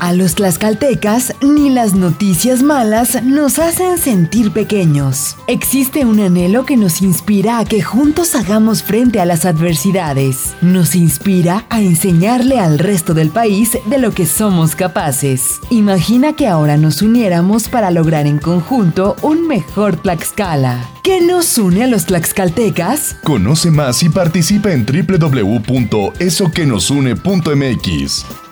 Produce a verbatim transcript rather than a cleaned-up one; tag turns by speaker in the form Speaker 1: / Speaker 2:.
Speaker 1: A los tlaxcaltecas, ni las noticias malas nos hacen sentir pequeños. Existe un anhelo que nos inspira a que juntos hagamos frente a las adversidades. Nos inspira a enseñarle al resto del país de lo que somos capaces. Imagina que ahora nos uniéramos para lograr en conjunto un mejor Tlaxcala. ¿Qué nos une a los tlaxcaltecas?
Speaker 2: Conoce más y participa en doble u doble u doble u punto eso que nos une punto m x.